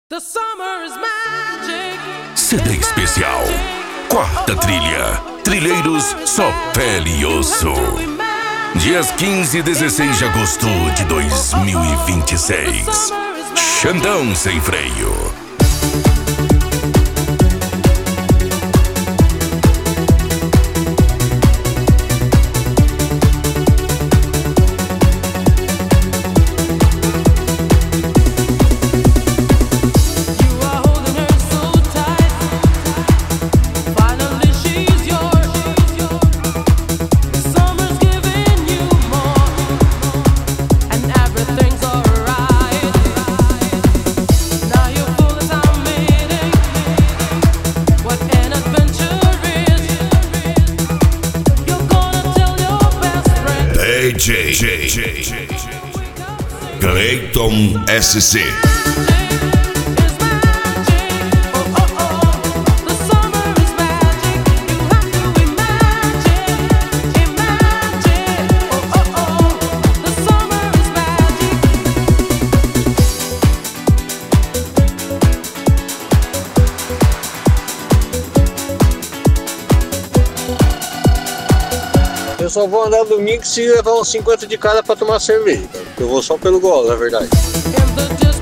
The summer is magic. CD especial. Quarta trilha. Trilheiros só pele e osso. Dias 15 e 16 de agosto de 2026. Xandão sem freio. DJ Clayton SC. Eu só vou andar domingo se levar uns 50 de cada pra tomar cerveja, cara. Eu vou só pelo golo, na verdade.